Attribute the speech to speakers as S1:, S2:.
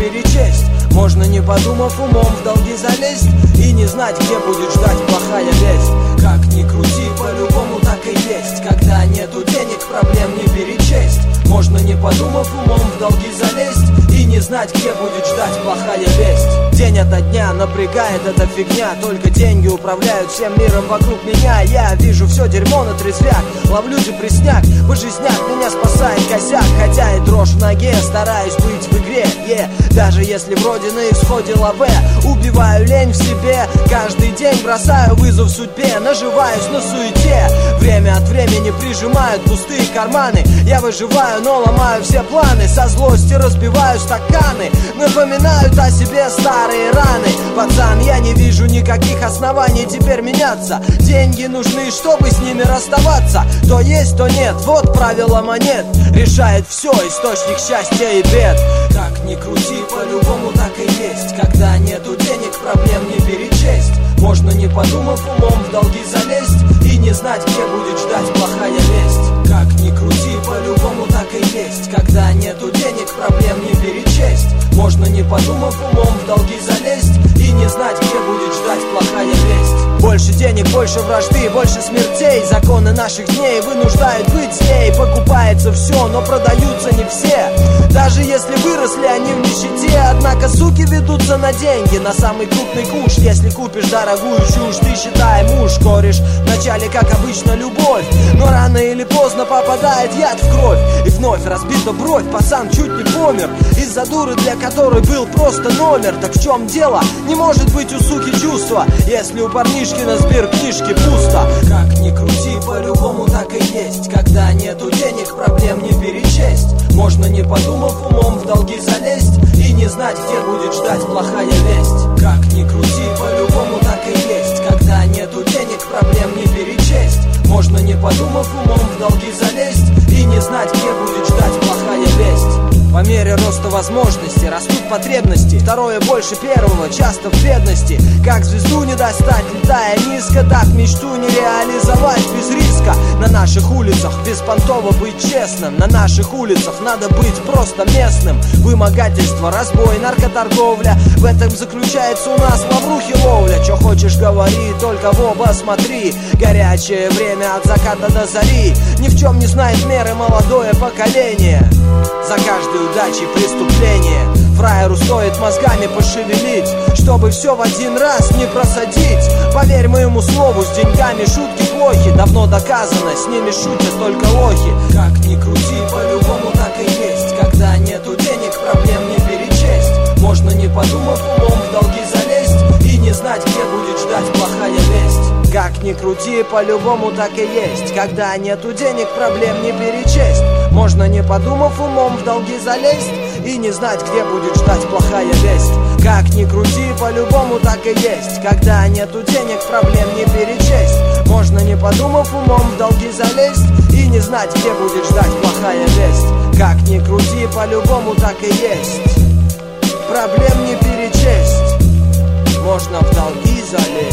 S1: перечесть. Можно, не подумав, умом в долги залезть и не знать, где будет ждать плохая весть. Как ни крути, по-любому так и есть. Когда нету денег, проблем не перечесть. Можно, не подумав, умом в долги залезть и не знать, где будет ждать плохая весть. День ото дня напрягает эта фигня. Только деньги управляют всем миром вокруг меня. Я вижу все дерьмо на трезвяк, ловлю депресняк, по жизняк меня спасает косяк. Хотя и дрожь в ноге, стараюсь быть в игре, даже если вроде на исходе лаве. Убиваю лень в себе, каждый день бросаю вызов судьбе. Наживаюсь на суете, время от времени прижимают пустые карманы. Я выживаю, но ломаю все планы, со злости разбиваю стаканы, напоминают о себе старые раны. Пацан, я не вижу никаких оснований теперь меняться. Деньги нужны, чтобы с ними расставаться. То есть, то нет, вот правило монет. Решает все, источник счастья и бед. Как ни крути, по-любому так и есть. Когда нету денег, проблем не перечесть. Можно, не подумав, умом в долги залезть и не знать, где будет ждать плохая весть. Как ни крути, по-любому так и есть. Когда нету денег, проблем не перечесть. Можно, не подумав, умом в долги залезть и не знать, где будет ждать плохая весть. Больше денег, больше вражды, больше смертей. Законы наших дней вынуждают быть злей. Покупается все, но продаются не все. Даже если выросли они в нищете. Однако суки ведутся на деньги, на самый крупный куш. Если купишь дорогую чушь, ты считай муж. Корешь вначале, как обычно, любовь, но рано или поздно попадает яд в кровь. И вновь разбита бровь, пацан чуть не помер из-за дуры, для которой был просто номер. Так в чем дело? Не может быть у суки чувства, если у парнишки на сберкнижке пусто. Как ни крути, по-любому так и есть. Когда нету денег, проблем не перечесть. Можно, не подумав, умом в долги залезть и не знать, где будет ждать плохая весть. Как ни крути, по-любому так и есть. Когда нету денег, проблем не перечесть. Можно, не подумав, умом в долги залезть и не знать, где будет ждать плохая весть. По мере роста возможностей растут потребности. Второе больше первого, часто в бедности. Как звезду не достать, летая низко, так мечту не реализовать без риска. На наших улицах беспонтово быть честным. На наших улицах надо быть просто местным. Вымогательство, разбой, наркоторговля, в этом заключается у нас лаврухи ловля. Чё хочешь говори, только в оба смотри. Горячее время от заката до зари. Ни в чем не знает меры молодое поколение. За каждой удачей преступление. Фраеру стоит мозгами пошевелить, чтобы все в один раз не просадить. Поверь моему слову, с деньгами шутки плохи. Давно доказано, с ними шутят только лохи. Как ни крути, по-любому так и есть. Когда нету денег, проблем не перечесть. Можно, не подумав, умом в долги залезть и не знать, где будет ждать плохая весть. Как ни крути, по-любому так и есть. Когда нету денег, проблем не перечесть. Можно, не подумав, умом в долги залезть и не знать, где будет ждать плохая весть. Как ни крути, по-любому так и есть. Когда нету денег, проблем не перечесть. Можно, не подумав, умом в долги залезть и не знать, где будет ждать плохая весть. Как ни крути, по-любому так и есть. Проблем не перечесть. Можно в долги залезть.